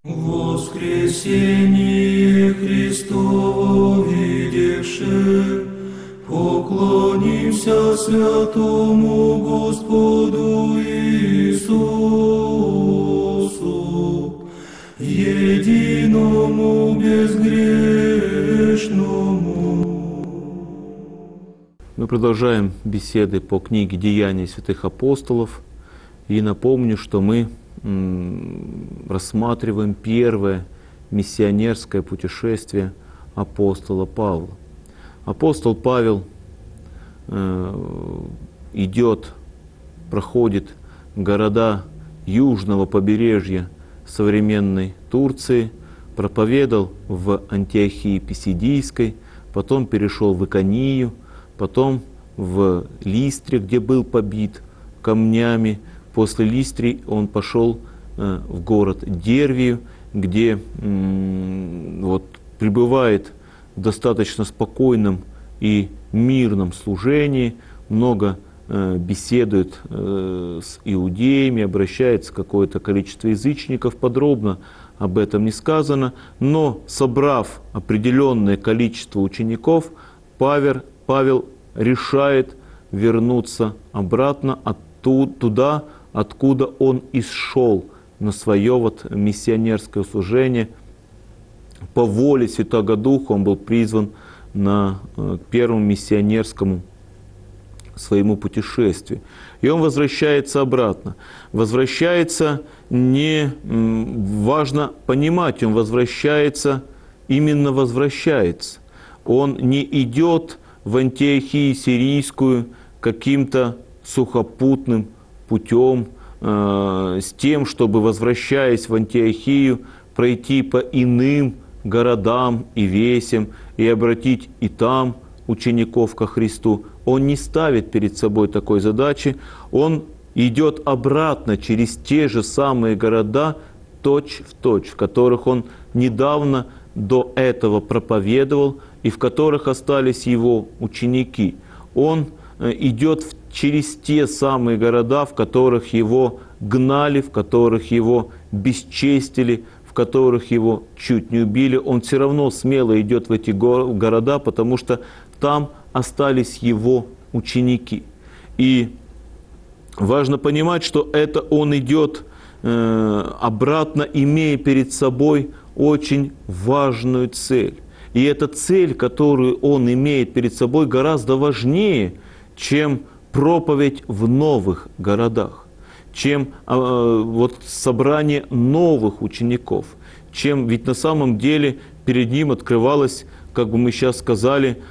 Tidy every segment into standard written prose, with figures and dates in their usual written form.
Воскресение Христово видевши, поклонимся святому Господу Иисусу, единому безгрешному. Мы продолжаем беседы по книге «Деяния святых апостолов». И напомню, что мы рассматриваем первое миссионерское путешествие апостола Павла. Апостол Павел проходит города южного побережья современной Турции, проповедовал в Антиохии Писидийской, потом перешел в Иконию, потом в Листре, где был побит камнями. После Листрии он пошел в город Дервию, где пребывает в достаточно спокойном и мирном служении, много беседует с иудеями, обращается к какое-то количество язычников, подробно об этом не сказано, но собрав определенное количество учеников, Павел решает вернуться обратно туда, откуда он и шел на свое миссионерское служение. По воле Святого Духа он был призван на первому миссионерскому своему путешествию. И он возвращается обратно. Возвращается важно понимать, он именно возвращается. Он не идет в Антиохию Сирийскую каким-то сухопутным путем, с тем, чтобы, возвращаясь в Антиохию, пройти по иным городам и весям и обратить и там учеников ко Христу. Он не ставит перед собой такой задачи, он идет обратно через те же самые города, точь в точь, в которых он недавно до этого проповедовал и в которых остались его ученики. Он идет через те самые города, в которых его гнали, в которых его бесчестили, в которых его чуть не убили. Он все равно смело идет в эти города, потому что там остались его ученики. И важно понимать, что это он идет обратно, имея перед собой очень важную цель. И эта цель, которую он имеет перед собой, гораздо важнее, чем проповедь в новых городах, чем собрание новых учеников, ведь на самом деле перед ним открывалась, как бы мы сейчас сказали,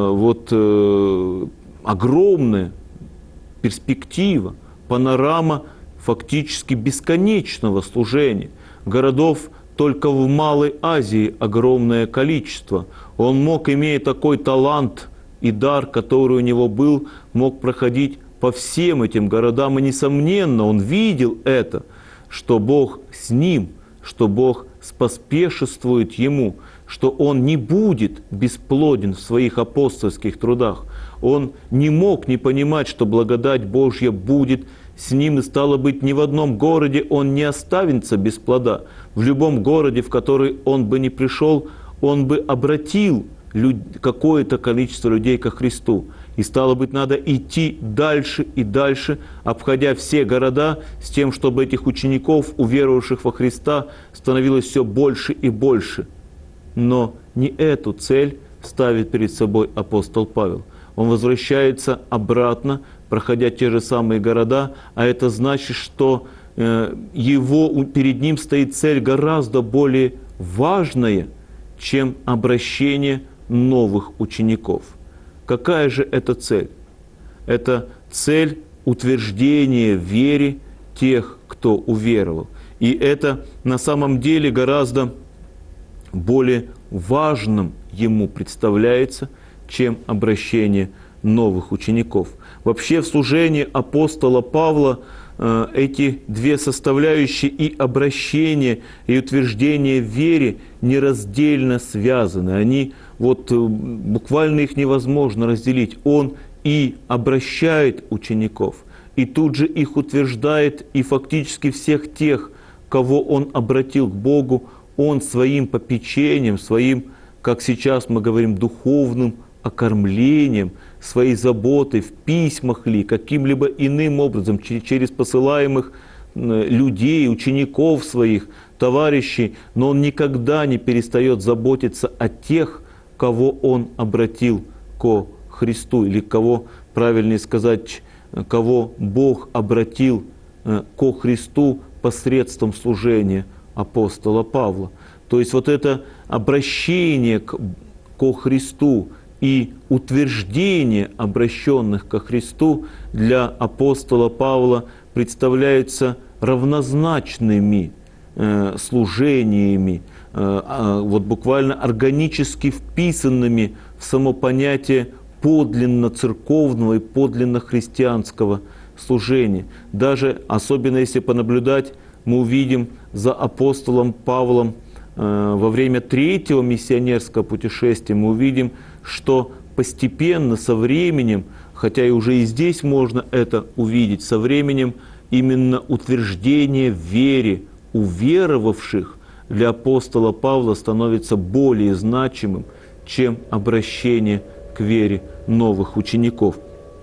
огромная перспектива, панорама фактически бесконечного служения. Городов только в Малой Азии огромное количество. Он мог, имея такой талант и дар, который у него был, мог проходить по всем этим городам. И, несомненно, он видел это, что Бог с ним, что Бог споспешествует ему, что он не будет бесплоден в своих апостольских трудах. Он не мог не понимать, что благодать Божья будет с ним, и стало быть, ни в одном городе он не останется без плода. В любом городе, в который он бы не пришел, он бы обратил какое-то количество людей ко Христу. И стало быть, надо идти дальше и дальше, обходя все города, с тем, чтобы этих учеников, уверовавших во Христа, становилось все больше и больше. Но не эту цель ставит перед собой апостол Павел. Он возвращается обратно, проходя те же самые города, а это значит, что перед ним стоит цель гораздо более важная, чем обращение новых учеников. Какая же это цель? Это цель утверждения в вере тех, кто уверовал. И это на самом деле гораздо более важным ему представляется, чем обращение новых учеников. Вообще в служении апостола Павла эти две составляющие, и обращение, и утверждение в вере, нераздельно связаны. Они буквально их невозможно разделить. Он и обращает учеников, и тут же их утверждает, и фактически всех тех, кого он обратил к Богу, он своим попечением, своим, как сейчас мы говорим, духовным окормлением, своей заботой в письмах ли, каким-либо иным образом, через посылаемых людей, учеников своих, товарищей, но он никогда не перестает заботиться о тех, кого он обратил ко Христу, или кого, правильнее сказать, кого Бог обратил ко Христу посредством служения апостола Павла. То есть вот это обращение ко Христу и утверждение обращенных ко Христу для апостола Павла представляются равнозначными служениями, вот буквально органически вписанными в само понятие подлинно церковного и подлинно христианского служения. Даже, особенно если понаблюдать, мы увидим за апостолом Павлом во время третьего миссионерского путешествия, мы увидим, что постепенно, со временем, хотя и уже и здесь можно это увидеть, со временем именно утверждение в вере уверовавших для апостола Павла становится более значимым, чем обращение к вере новых учеников.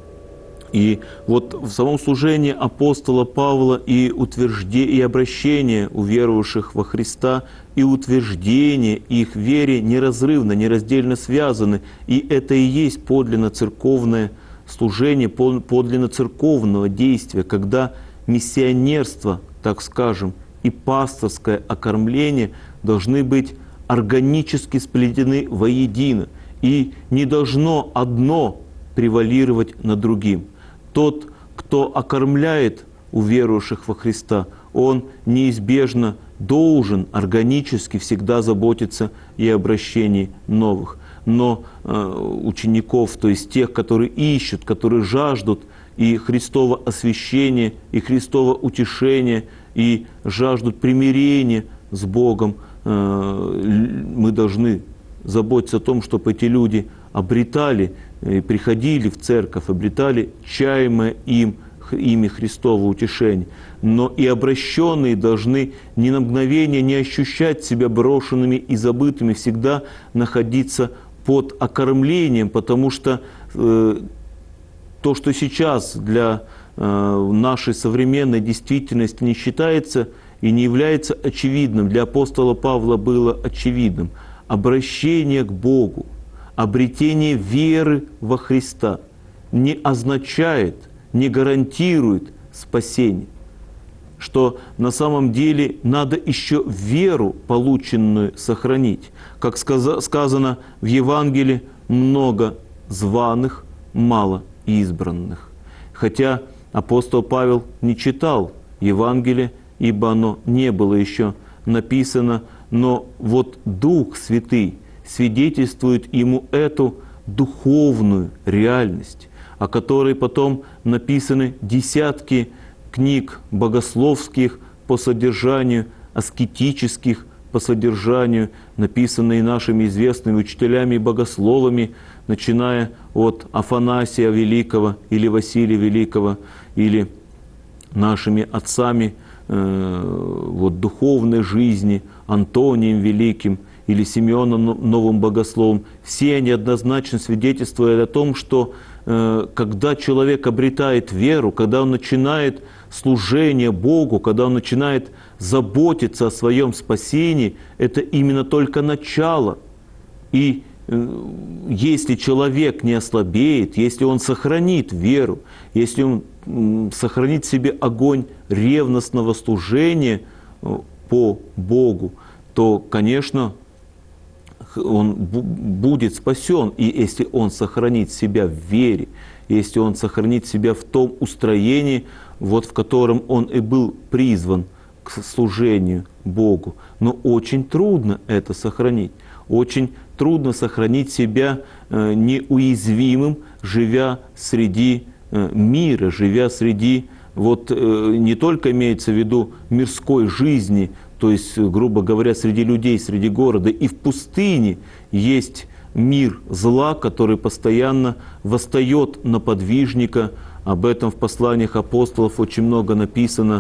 И вот в самом служении апостола Павла и обращение уверовавших во Христа, и утверждение их вере неразрывно, нераздельно связаны. И это и есть подлинно церковное служение, подлинно церковного действия, когда миссионерство, так скажем, и пасторское окормление должны быть органически сплетены воедино. И не должно одно превалировать над другим. Тот, кто окормляет уверовавших во Христа, он неизбежно должен органически всегда заботиться и о обращении новых. Но учеников, то есть тех, которые ищут, которые жаждут и Христова освящения, и Христова утешения, и жаждут примирения с Богом, мы должны заботиться о том, чтобы эти люди обретали, приходили в церковь, обретали чаемое ими Христово утешение. Но и обращенные должны ни на мгновение не ощущать себя брошенными и забытыми, всегда находиться под окормлением, потому что то, что сейчас для нашей современной действительности не считается и не является очевидным, для апостола Павла было очевидным. Обращение к Богу, обретение веры во Христа не означает, не гарантирует спасение. Что на самом деле надо еще веру полученную сохранить. Как сказано в Евангелии, много званых, мало избранных. Хотя апостол Павел не читал Евангелие, ибо оно не было еще написано, но вот Дух Святый свидетельствует ему эту духовную реальность, о которой потом написаны десятки книг богословских по содержанию, аскетических по содержанию, написанные нашими известными учителями и богословами, начиная от Афанасия Великого или Василия Великого, или нашими отцами вот, духовной жизни, Антонием Великим или Симеоном Новым Богословом. Все они однозначно свидетельствуют о том, что когда человек обретает веру, когда он начинает служение Богу, когда он начинает заботиться о своем спасении, это именно только начало. И если человек не ослабеет, если он сохранит веру, если он сохранит в себе огонь ревностного служения по Богу, то, конечно, он будет спасен. И если он сохранит себя в вере, если он сохранит себя в том устроении, вот в котором он и был призван к служению Богу. Но очень трудно это сохранить. Очень трудно сохранить себя неуязвимым, живя среди мира, живя среди, вот не только имеется в виду мирской жизни, то есть, грубо говоря, среди людей, среди города, и в пустыне есть мир зла, который постоянно восстает на подвижника. Об этом в посланиях апостолов очень много написано,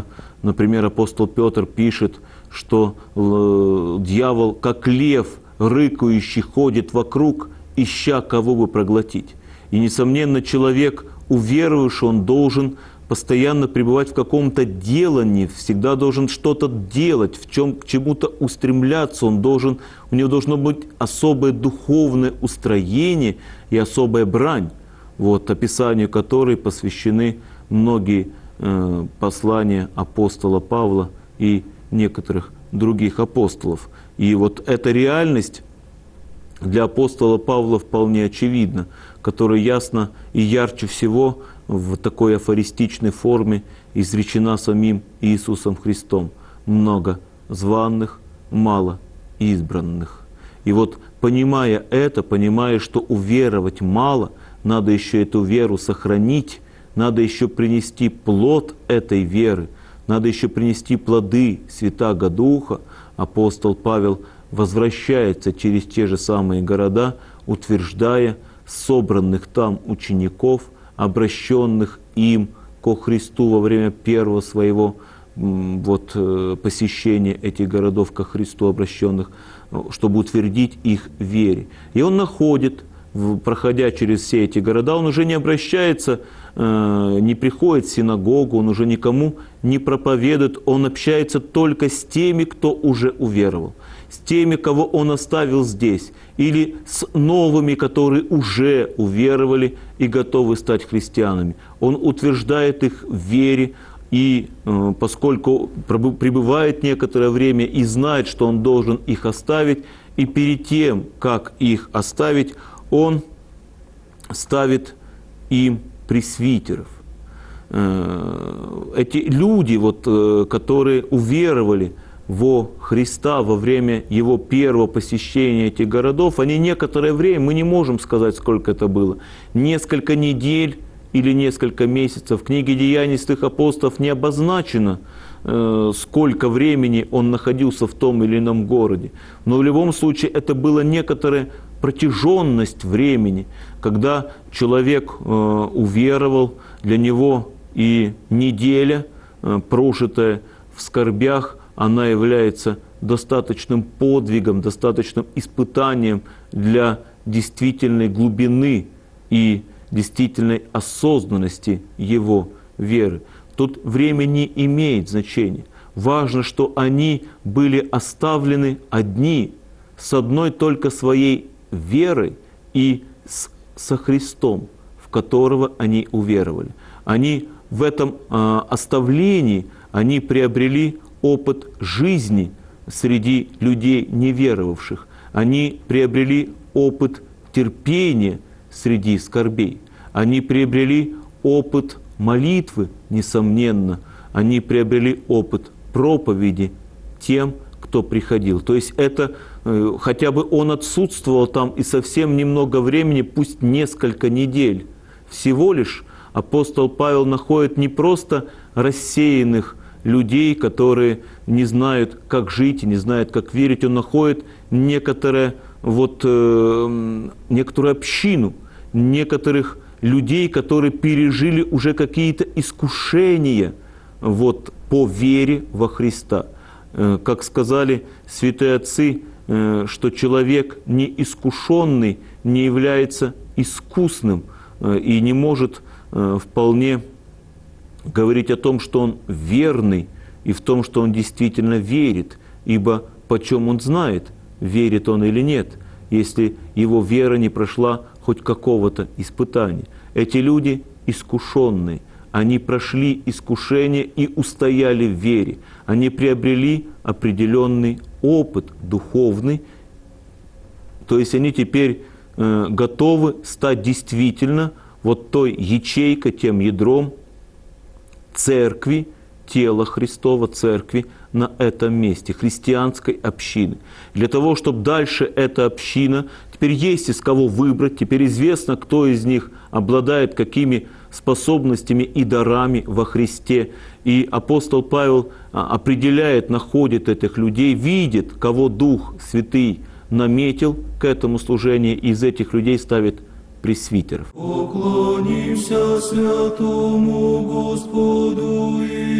Например, апостол Петр пишет, что дьявол, как лев, рыкающий, ходит вокруг, ища кого бы проглотить. И, несомненно, человек, уверовавший, он должен постоянно пребывать в каком-то делании, всегда должен что-то делать, к чему-то устремляться, у него должно быть особое духовное устроение и особая брань, описанию которой посвящены многие послания апостола Павла и некоторых других апостолов. И эта реальность для апостола Павла вполне очевидна, которая ясно и ярче всего в такой афористичной форме изречена самим Иисусом Христом. Много званных, мало избранных. И понимая это, понимая, что уверовать мало, надо еще эту веру сохранить, надо еще принести плод этой веры, надо еще принести плоды Святаго Духа, апостол Павел возвращается через те же самые города, утверждая собранных там учеников, обращенных им ко Христу во время первого своего посещения этих городов ко Христу обращенных, чтобы утвердить их в вере. И он находит, проходя через все эти города, он уже не обращается, не приходит в синагогу, он уже никому не проповедует, он общается только с теми, кто уже уверовал, с теми, кого он оставил здесь, или с новыми, которые уже уверовали и готовы стать христианами. Он утверждает их в вере, и поскольку пребывает некоторое время и знает, что он должен их оставить, и перед тем, как их оставить, он ставит им пресвитеров. Эти люди, которые уверовали во Христа во время Его первого посещения этих городов, они некоторое время, мы не можем сказать, сколько это было, несколько недель или несколько месяцев. В книге «Деяний святых апостолов» не обозначено, сколько времени он находился в том или ином городе. Но в любом случае это была некоторая протяженность времени, когда человек уверовал, для него и неделя, прожитая в скорбях, она является достаточным подвигом, достаточным испытанием для действительной глубины и действительной осознанности его веры. Тут время не имеет значения. Важно, что они были оставлены одни, с одной только своей верой и со Христом, в которого они уверовали. Они в этом оставлении, они приобрели опыт жизни среди людей неверовавших. Они приобрели опыт терпения среди скорбей. Они приобрели опыт молитвы, несомненно. Они приобрели опыт проповеди тем, кто приходил. То есть это, хотя бы он отсутствовал там и совсем немного времени, пусть несколько недель. Всего лишь апостол Павел находит не просто рассеянных людей, которые не знают, как жить, не знают, как верить. Он находит некоторую общину, некоторых людей, которые пережили уже какие-то искушения по вере во Христа. Как сказали святые отцы, что человек неискушенный не является искусным и не может вполне говорить о том, что он верный, и в том, что он действительно верит, ибо почем он знает, верит он или нет, если его вера не прошла хоть какого-то испытания. Эти люди искушенные, они прошли искушение и устояли в вере, они приобрели определенный опыт духовный, то есть они теперь готовы стать действительно той ячейкой, тем ядром церкви, тела Христова, церкви на этом месте, христианской общины. Для того, чтобы дальше эта община, теперь есть из кого выбрать, теперь известно, кто из них обладает какими способностями и дарами во Христе. И апостол Павел определяет, находит этих людей, видит, кого Дух Святый наметил к этому служению, и из этих людей ставит пресвитеров. Поклонимся святому Господу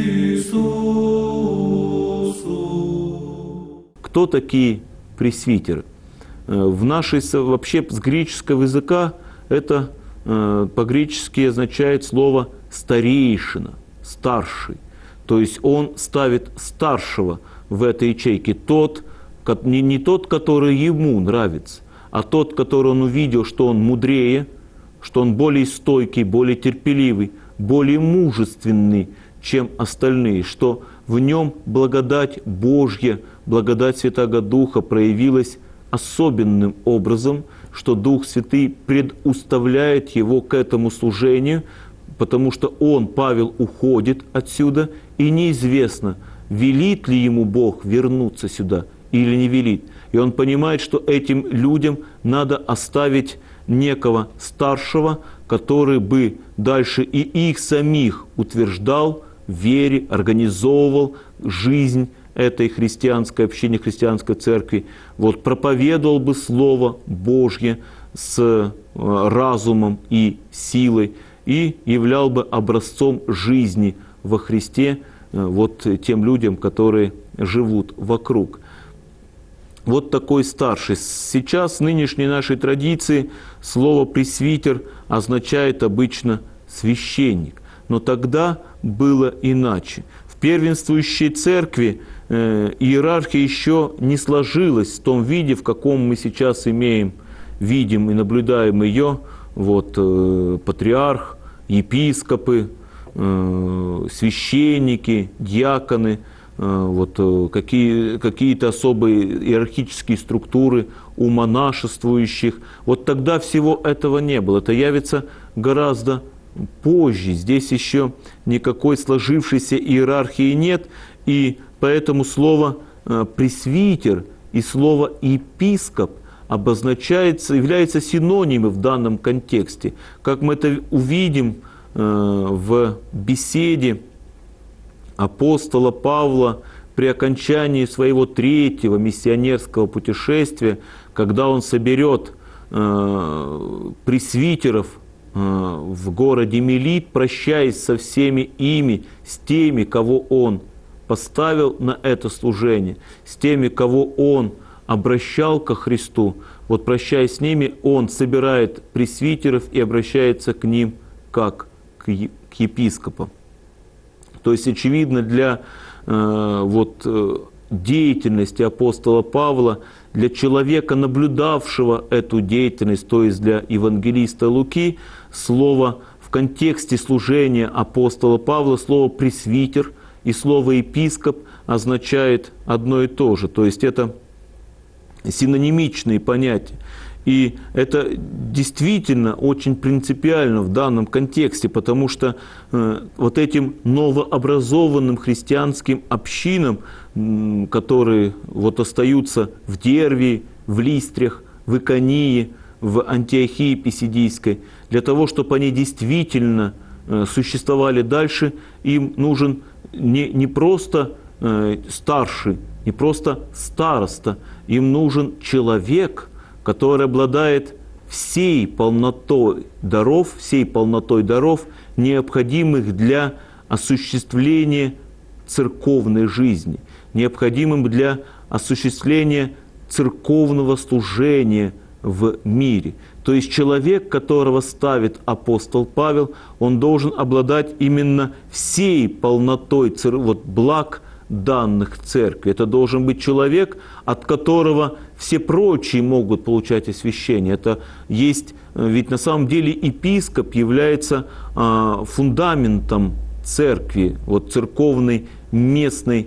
Иисусу. Кто такие пресвитеры? Вообще с греческого языка это по-гречески означает слово «старейшина», «старший». То есть он ставит старшего в этой ячейке, не тот, который ему нравится, а тот, который он увидел, что он мудрее, что он более стойкий, более терпеливый, более мужественный, чем остальные, что в нем благодать Божья, благодать Святаго Духа проявилась особенным образом, что Дух Святый предуставляет его к этому служению, потому что он, Павел, уходит отсюда, и неизвестно, велит ли ему Бог вернуться сюда или не велит. И он понимает, что этим людям надо оставить некого старшего, который бы дальше и их самих утверждал в вере, организовывал жизнь этой христианской общины, христианской церкви, проповедовал бы Слово Божье с разумом и силой и являл бы образцом жизни во Христе тем людям, которые живут вокруг. Вот такой старший. Сейчас в нынешней нашей традиции слово «пресвитер» означает обычно «священник». Но тогда было иначе. В первенствующей церкви иерархия еще не сложилась в том виде, в каком мы сейчас видим и наблюдаем ее. Патриарх, епископы, священники, диаконы, какие-то особые иерархические структуры у монашествующих. Тогда всего этого не было. Это явится гораздо позже. Здесь еще никакой сложившейся иерархии нет, и поэтому слово «пресвитер» и слово «епископ» являются синонимы в данном контексте. Как мы это увидим в беседе апостола Павла при окончании своего 3-го миссионерского путешествия, когда он соберет пресвитеров в городе Милит, прощаясь со всеми ими, с теми, кого он поставил на это служение, с теми, кого он обращал ко Христу. Прощаясь с ними, он собирает пресвитеров и обращается к ним как к епископам. То есть, очевидно, для деятельности апостола Павла, для человека, наблюдавшего эту деятельность, то есть для евангелиста Луки, слово в контексте служения апостола Павла, слово «пресвитер» и слово «епископ» означает одно и то же. То есть это синонимичные понятия. И это действительно очень принципиально в данном контексте, потому что этим новообразованным христианским общинам, которые остаются в Дервии, в Листрях, в Иконии, в Антиохии Писидийской, для того, чтобы они действительно существовали дальше, им нужен не просто старший, не просто староста, им нужен человек, который обладает всей полнотой даров, необходимых для осуществления церковной жизни, необходимым для осуществления церковного служения в мире. То есть человек, которого ставит апостол Павел, он должен обладать именно всей полнотой благ данных церкви. Это должен быть человек, от которого все прочие могут получать освящение. Ведь на самом деле епископ является фундаментом церкви, церковной местной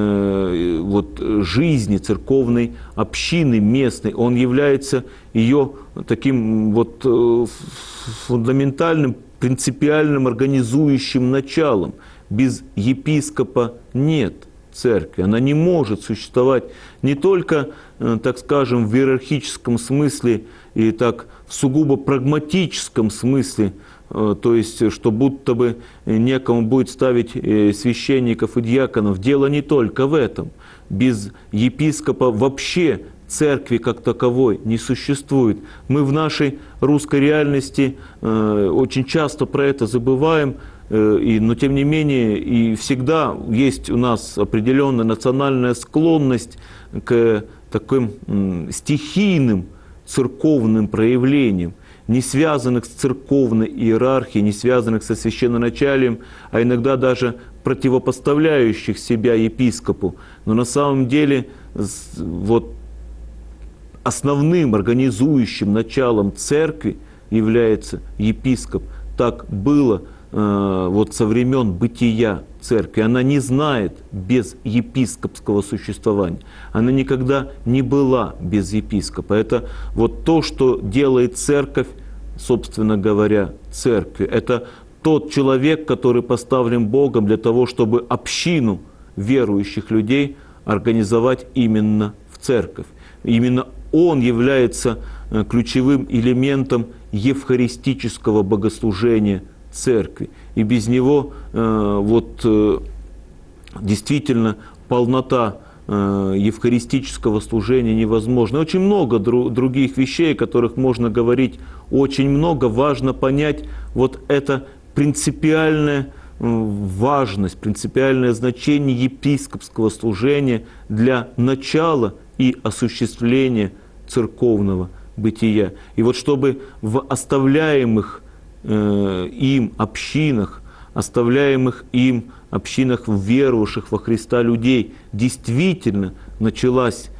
жизни, церковной общины местной. Он является ее таким фундаментальным, принципиальным организующим началом. Без епископа нет церкви. Она не может существовать не только, так скажем, в иерархическом смысле или так в сугубо прагматическом смысле, то есть, что будто бы некому будет ставить священников и диаконов. Дело не только в этом. Без епископа вообще церкви как таковой не существует. Мы в нашей русской реальности очень часто про это забываем, но тем не менее и всегда есть у нас определенная национальная склонность к таким стихийным церковным проявлениям, не связанных с церковной иерархией, не связанных со священноначалием, а иногда даже противопоставляющих себя епископу. Но на самом деле вот основным организующим началом церкви является епископ. Так было вот со времен бытия церкви. Она не знает без епископского существования. Она никогда не была без епископа. Это вот то, что делает церковь, собственно говоря, церковью. Это тот человек, который поставлен Богом для того, чтобы общину верующих людей организовать именно в церковь. Именно он является ключевым элементом евхаристического богослужения церкви. И без него действительно полнота евхаристического служения невозможна. Очень много других вещей, о которых можно говорить очень много. Важно понять вот это принципиальная важность, принципиальное значение епископского служения для начала и осуществления церковного бытия. И вот чтобы в оставляемых им общинах, оставляемых им общинах верующих во Христа людей действительно началось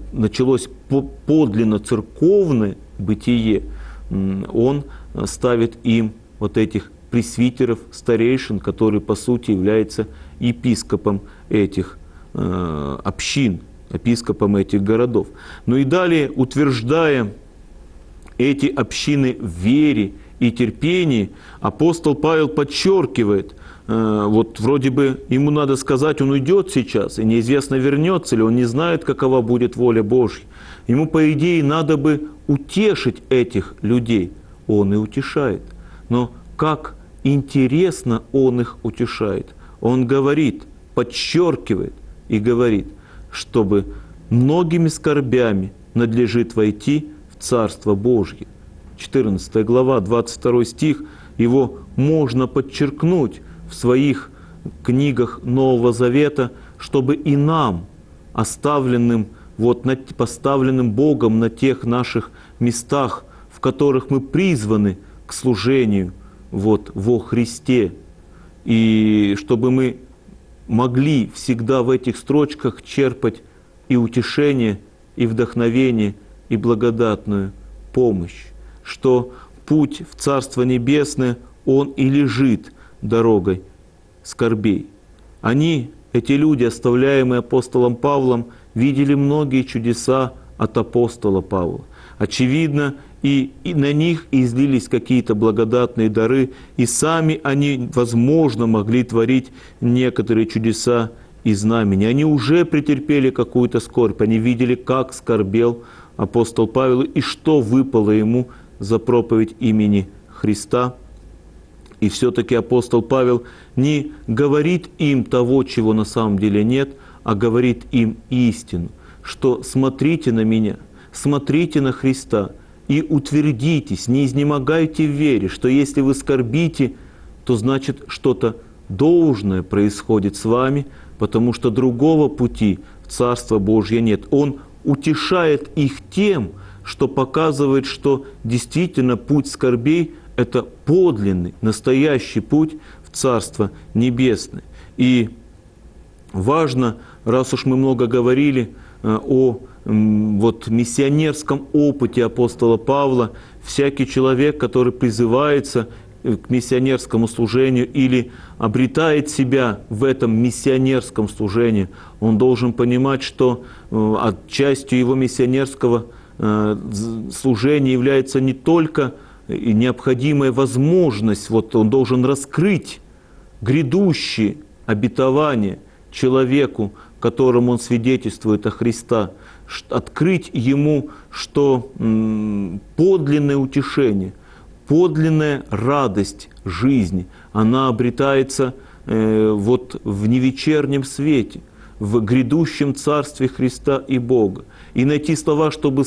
подлинно церковное бытие, он ставит им вот этих пресвитеров, старейшин, которые по сути являются епископом этих общин, епископом этих городов. Ну и далее, утверждая эти общины в вере и терпении, апостол Павел подчеркивает, вот вроде бы ему надо сказать, он уйдет сейчас, и неизвестно, вернется ли, он не знает, какова будет воля Божья. Ему, по идее, надо бы утешить этих людей. Он и утешает. Но как интересно он их утешает. Он говорит, подчеркивает и говорит, чтобы многими скорбями надлежит войти в Царство Божье. 14 глава, 22 стих, его можно подчеркнуть в своих книгах Нового Завета, чтобы и нам, поставленным Богом на тех наших местах, в которых мы призваны к служению во Христе, и чтобы мы могли всегда в этих строчках черпать и утешение, и вдохновение, и благодатную помощь, что путь в Царство Небесное, он и лежит дорогой скорбей. Они, эти люди, оставляемые апостолом Павлом, видели многие чудеса от апостола Павла. Очевидно, и на них излились какие-то благодатные дары, и сами они, возможно, могли творить некоторые чудеса и знамения. Они уже претерпели какую-то скорбь, они видели, как скорбел апостол Павел и что выпало ему за проповедь имени Христа. И все-таки апостол Павел не говорит им того, чего на самом деле нет, а говорит им истину, что смотрите на меня, смотрите на Христа и утвердитесь, не изнемогайте в вере, что если вы скорбите, то значит что-то должное происходит с вами, потому что другого пути в Царство Божье нет. Он утешает их тем, что показывает, что действительно путь скорбей – это подлинный, настоящий путь в Царство Небесное. И важно, раз уж мы много говорили о миссионерском опыте апостола Павла, всякий человек, который призывается к миссионерскому служению или обретает себя в этом миссионерском служении, он должен понимать, что частью его миссионерского служения является не только необходимая возможность, он должен раскрыть грядущие обетования человеку, которому он свидетельствует о Христа, открыть ему, что подлинное утешение, подлинная радость жизни, она обретается в невечернем свете, в грядущем Царстве Христа и Бога. И найти слова, чтобы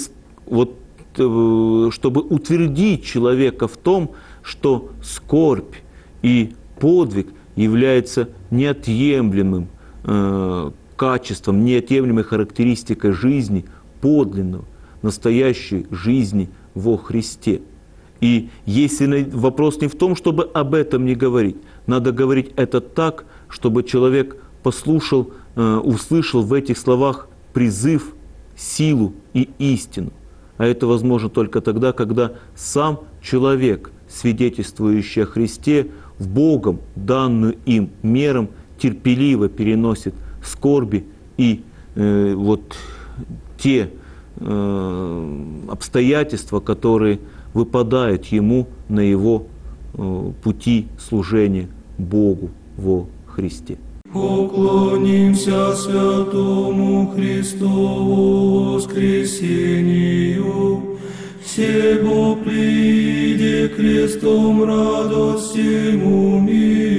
утвердить человека в том, что скорбь и подвиг является неотъемлемым качеством, неотъемлемой характеристикой жизни подлинного, настоящей жизни во Христе. И если вопрос не в том, чтобы об этом не говорить, надо говорить это так, чтобы человек послушал, услышал в этих словах призыв, силу и истину. А это возможно только тогда, когда сам человек, свидетельствующий о Христе, в Богом данную им мерам терпеливо переносит скорби и те обстоятельства, которые выпадают ему на его пути служения Богу во Христе. Поклонимся святому Христову воскресению, всего прииде крестом радость всему миру.